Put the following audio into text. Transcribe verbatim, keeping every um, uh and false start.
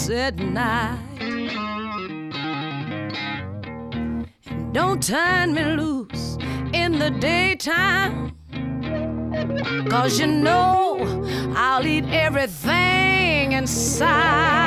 loose at night. And don't turn me loose in the daytime, 'cause you know I'll eat everything inside.